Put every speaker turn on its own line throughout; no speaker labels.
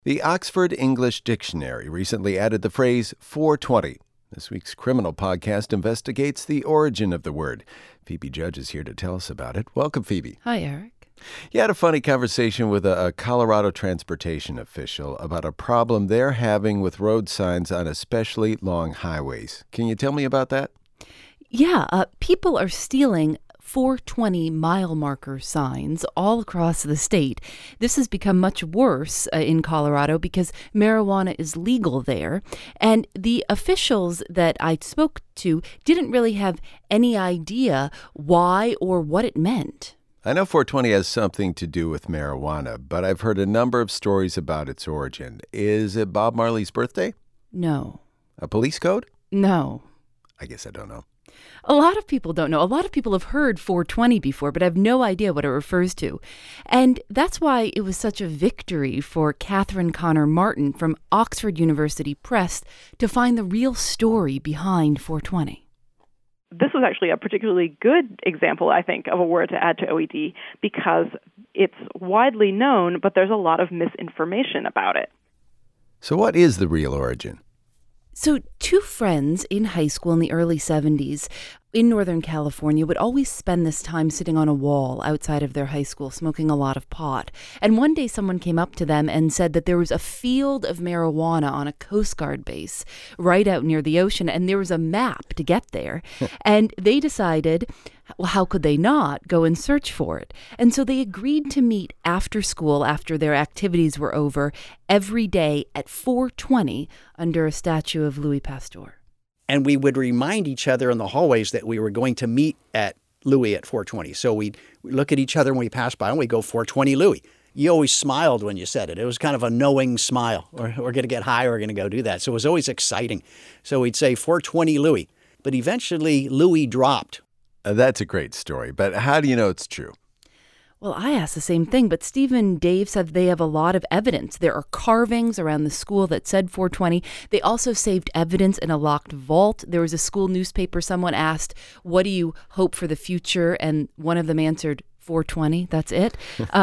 The Oxford English Dictionary recently added the phrase 420. This week's Criminal podcast investigates the origin of the word. Phoebe Judge is here to tell us about it. Welcome, Phoebe.
Hi, Eric.
You had a funny conversation with a Colorado transportation official about a problem they're having with road signs on especially long highways. Can you tell me about that?
Yeah, people are stealing 420 mile marker signs all across the state. This has become much worse in Colorado because marijuana is legal there. And the officials that I spoke to didn't really have any idea why or what it meant.
I know 420 has something to do with marijuana, but I've heard a number of stories about its origin. Is it Bob Marley's birthday?
No.
A police code?
No.
I guess I don't know.
A lot of people don't know. A lot of people have heard 420 before, but have no idea what it refers to. And that's why it was such a victory for Catherine Connor Martin from Oxford University Press to find the real story behind 420.
This was actually a particularly good example, I think, of a word to add to OED because it's widely known, but there's a lot of misinformation about it.
So what is the real origin?
So two friends in high school in the early 70s in Northern California would always spend this time sitting on a wall outside of their high school, smoking a lot of pot. And one day someone came up to them and said that there was a field of marijuana on a Coast Guard base right out near the ocean, and there was a map to get there. And they decided, well, how could they not go and search for it? And so they agreed to meet after school, after their activities were over, every day at 4:20 under a statue of Louis Pasteur.
And we would remind each other in the hallways that we were going to meet at Louis at 4:20. So we'd look at each other when we passed by and we'd go 4:20 Louis. You always smiled when you said it. It was kind of a knowing smile. We're going to get high, we're going to go do that. So it was always exciting. So we'd say 4:20 Louis. But eventually Louis dropped.
That's a great story, but how do you know it's true?
Well, I asked the same thing, but Steve and Dave said they have a lot of evidence. There are carvings around the school that said 420. They also saved evidence in a locked vault. There was a school newspaper. Someone asked, what do you hope for the future? And one of them answered, 420. That's it.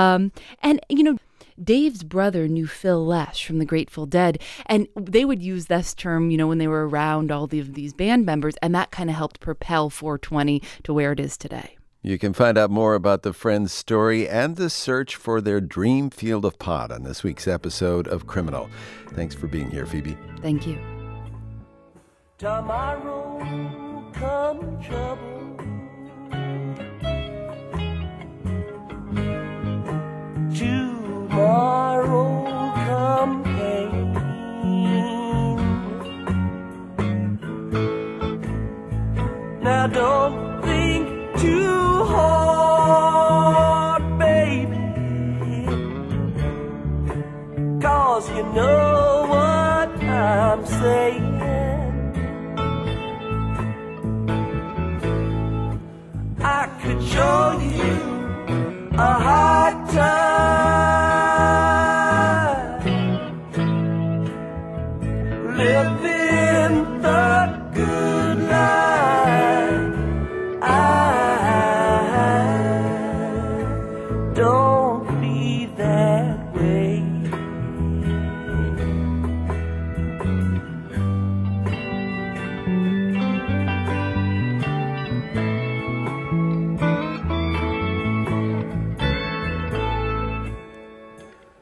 Dave's brother knew Phil Lesh from the Grateful Dead, and they would use this term, when they were around all of these band members, and that kind of helped propel 420 to where it is today.
You can find out more about the friends' story and the search for their dream field of pot on this week's episode of Criminal. Thanks for being here, Phoebe.
Thank you.
Tomorrow come trouble. Tomorrow come pain. Now don't think too hard, baby, 'cause you know what I'm saying.